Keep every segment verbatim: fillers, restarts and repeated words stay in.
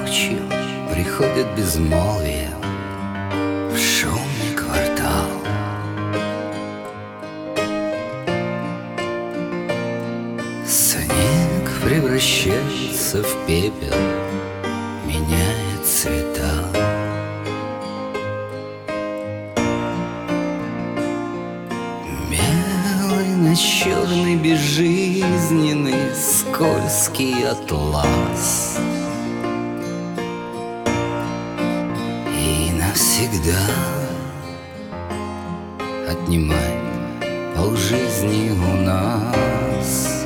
Ночью приходит безмолвие в шумный квартал. Снег превращается в пепел, меняет цвета. Белый на черный, безжизненный, скользкий атлас. И навсегда отнимай полжизни у нас.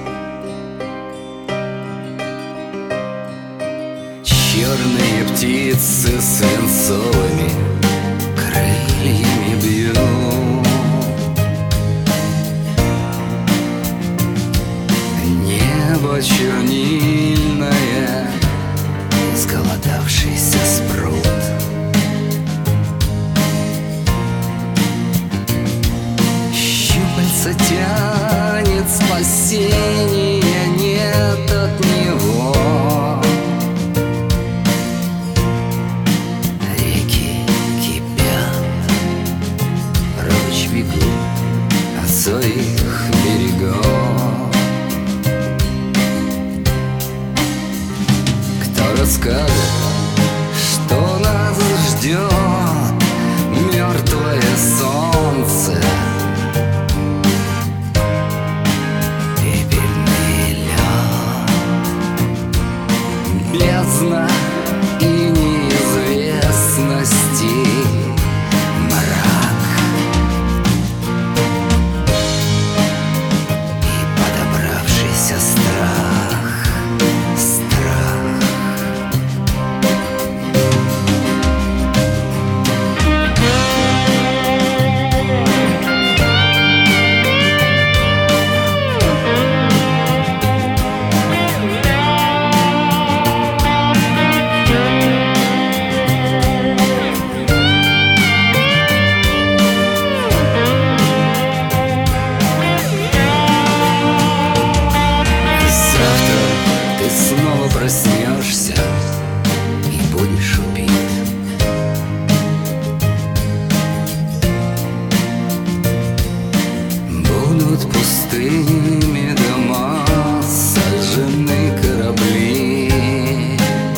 Черные птицы свинцовыми крыльями бьют. Небо чернильное, изголодавшийся спрут. Щупальца тянет, спасения нет от него. Реки кипят, прочь бегут от своих берегов. Кто расскажет, что нас ждет мертвое солнце? Бездна и неизвестности, мрак и подобравшийся страх, страх. Снова проснешься и будешь убит. Будут пустыми дома, сожжены корабли.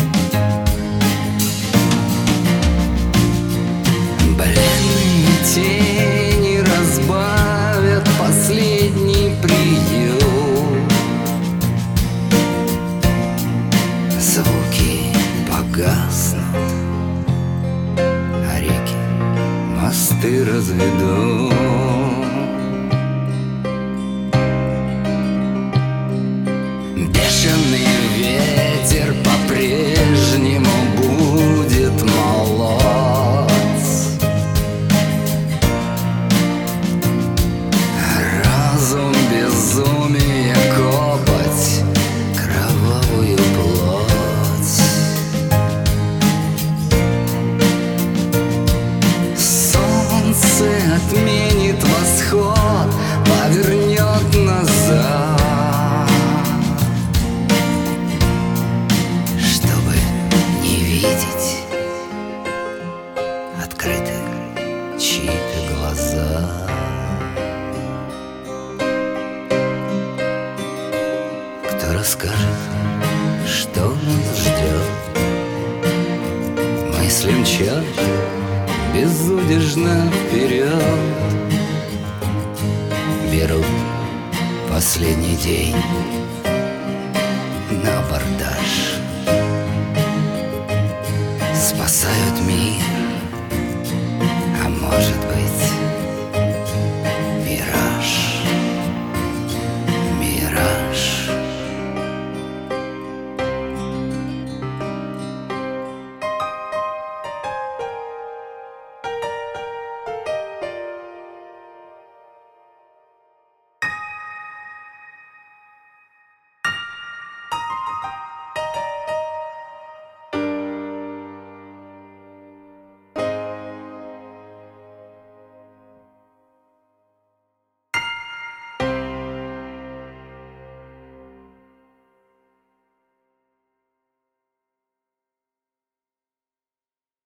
Бледные тени разбавят последний приют. Звуки погаснут, а реки мосты разведут. Бешеный ветер по-прежнему будет молоть. Разум безумия копать кровавую плоть. Солнце отменит восход, повернет назад, чтобы не видеть открыты чьи-то глаза. Кто расскажет, что нас ждет? Мысли мчат безудержно вперед, берут последний день на абордаж, спасают мир